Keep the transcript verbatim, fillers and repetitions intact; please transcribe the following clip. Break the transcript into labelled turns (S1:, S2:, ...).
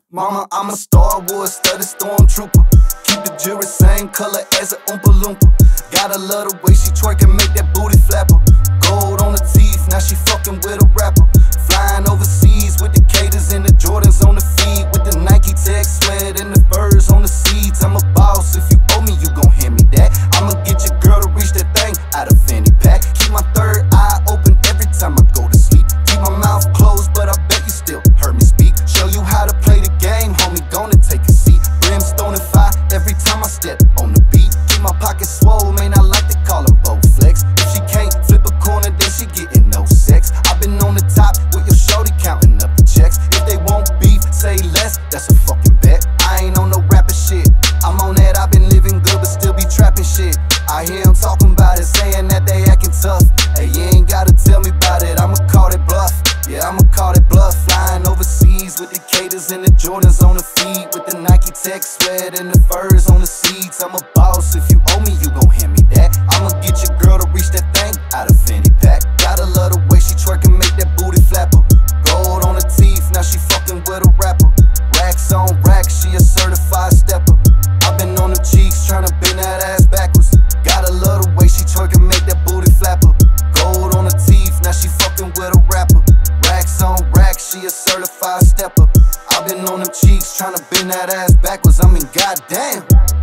S1: Mama, I'm a Star Wars studded stormtrooper. Keep the jewelry same color as an Oompa Loompa. Gotta love the way she twerk and make that booty flapper. Gold on the teeth, now she fucking with a rapper. Flying overseas with the Caters and the Jordans on the feet, with the Nike Tech sweat and the furs on the seats. I'm a boss, if you owe me, you gon' hand me that. I'ma get your girl to reach that thing out of fanny pack. Keep my third eye open every time I go to sleep. Keep my mouth closed, but I bet you still heard me speak. Show you how to play the game, homie, gonna take a seat. Brimstone and fire every time I step on the beat. Keep my pockets swole, man, I like to call them both flex. If she can't flip a corner, then she getting no sex. I've been on the top with your shorty counting up the checks. If they won't beef, say less, that's a fucking bet. I ain't on no rapper shit, I'm on that, I've been living good but still be trapping shit. I hear them talking about it, saying that they acting tough. Hey, you ain't gotta tell me about it, I'ma call it bluff. Yeah, I'ma call it bluff. Flying overseas with the Caters and the Jordans on the feet, with the Nike Tech sweat and the furs on the seats. I'm a boss, if you owe me, you gon' hand me that. I'ma get your girl to reach that thing out of fanny pack. Gotta love the way she twerk and make that booty flapper. Gold on her teeth, now she fucking with a rapper. Racks on racks, she a certified stepper. I've been on them cheeks, tryna bend that ass backwards. Gotta love the way she twerk and make that booty flapper. Gold on her teeth, now she fucking with a rapper. Racks on racks, she a certified stepper. I've been on them cheeks, tryna bend that ass backwards. I mean, goddamn.